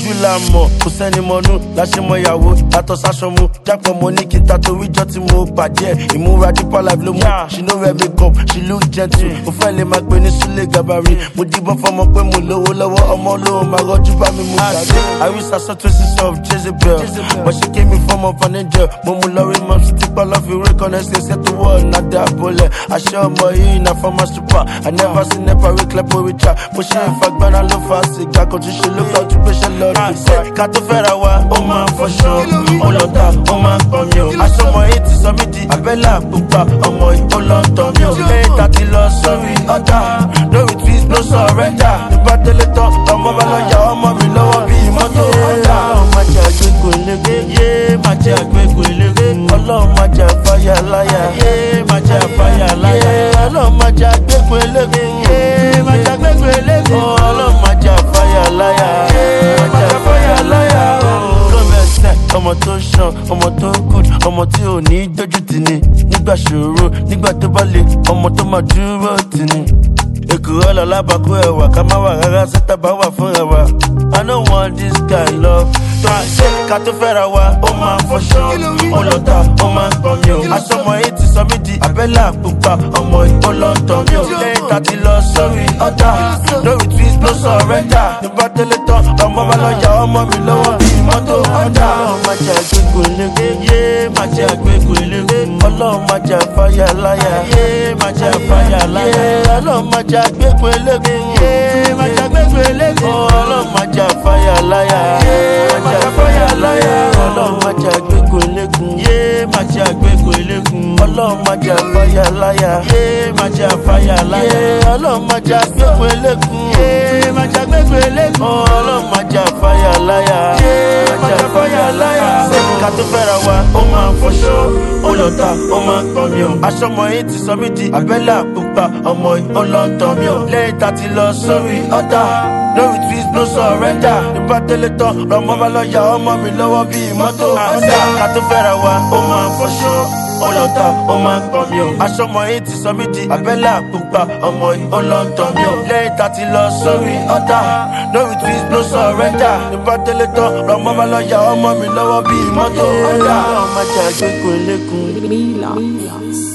ojú la mọ̀ kò sẹ́ni mọ̀nú láṣẹ mọ ìyàwó látọ̀ sáṣọ mu jápọ̀ mo ní kí n ta torí ìjọ tí mo pàdé ẹ̀ ìmúra deeper life ló mú she no wear makeup she look gentle mo fẹ́ lè máa pè ní Sule Gabari mo díbọn fọmọ pé mo lówó lọ́wọ́ ọmọ olówó máa rọ́jú bá mi mú gàdé I wish I saw traces of Jezebel but she came in form of an angel mo mú lọ́rí mọ́ sí tipa lọ́fi rí kọ́nẹ́sì ṣe tó wọ́ nàdá bolẹ̀ àṣẹ ọmọ yìí na former super I never seen never rí clepo richa mo ṣe ìfagbára ló fa sìgá kan tún ṣe ló gbà ojú pé ṣe lọ́ọ́ dùn ká tó fẹ́ra wa ó máa ń fọṣọ ó lọ ta ó máa ń pọ̀ mi o aṣọ ọmọ yìí ti sọ mí di abẹ́là pupa ọmọ yìí ó lọ tọ̀ mi o lẹ́yìn tá ti lọ sórí ọ̀dà lórí twist no surrender nígbà délé tán ọmọ bá lọ yà ọmọ mi lọ́wọ́ bíi mọ́tò ọ̀dà ọlọ́run má jẹ́ àgbégbò eléré yé má jẹ́ àgbégbò eléré ọlọ́run má jẹ́ àfáyà láyà yé má jẹ́ àfáyà láyà ọlọ́run má jẹ́ àgbégbò eléré yé má jẹ́ àgbégbò eléré ọlọ́run má jẹ́ àfáyà láyà yé má jẹ́ àfáyà láyà ọmọ tó ṣan ọmọ tó good ọmọ tí ò ní dójú tì ní nígbà ṣòro nígbà tó bá le ọmọ tó máa dúró tì ní èkúrọ́ lọ lábàkú ẹ̀wà ká má wà rárá síta bá wà fúnra wa I no want this guy love tó ń ṣe ká tó fẹ́ra wa ó máa ń fọṣọ ó lọ ta ó máa ń pọ̀ mi o aṣọ ọmọ yìí ti sọ mí di abẹ́là pupa ọmọ yìí ó lọ tọ̀ mi o lẹ́yìn tá ti lọ sórí ọ̀dà lórí twist no surrender nígbà délé tán ọmọ bá lọ yà ọmọ mi lọ́wọ́ bíi mọ́tò ọ̀dà ọlọ́run má jẹ́ àgbégbò eléré yé má jẹ́ àgbégbò eléré ọlọ́run má jẹ́ àfáyà láyà yé má jẹ́ àfáyà láyà ọlọ́run má jẹ́ àgbégbò eléré yé má jẹ́ àgbégbò eléré ọlọ́run má jẹ́ àfáyà láyà yé má jẹ́ àfáyà láyà ọlọ́run má jẹ́ àgbégbò elégún yé má jẹ́ àgbégbò elégún ọlọ́run má jẹ́ àfáyà láyà yé má jẹ́ àfáyà láyà ọlọ́run má jẹ́ àgbégbò elégún yé má jẹ́ àgbégbò elégún ọlọ́run má jẹ́ àfáyà láyà yé má jẹ́ àfáyà láyà ká tó fẹ́ra wa ó máa ń fọṣọ ó lọ ta ó máa ń pọ̀ mi o aṣọ ọmọ yìí ti sọ mí di abẹ́là pupa ọmọ yìí ó lọ tọ̀ mi o lẹ́yìn tá ti lọ sórí ọ̀dà lórí twist no surrender nígbà délé tán lọmọ bá lọ yà ọmọ mi lọ́wọ́ bíi mọ́tò ọ̀dà ká tó fẹ́ra wa ó máa ń fọṣọ ó lọ ta ó máa ń pọ̀ mi o aṣọ ọmọ yìí ti sọ mí di abẹ́là pupa ọmọ yìí ó lọ tọ̀ mi o lẹ́yìn tá ti lọ sórí ọ̀dà lórí twist no surrender nígbà délé tán lọmọ bá lọ yà ọmọ mi lọ́wọ́ bíi mọ́tò ọ̀dà ọmọ jẹ́ àgbégbò elégún.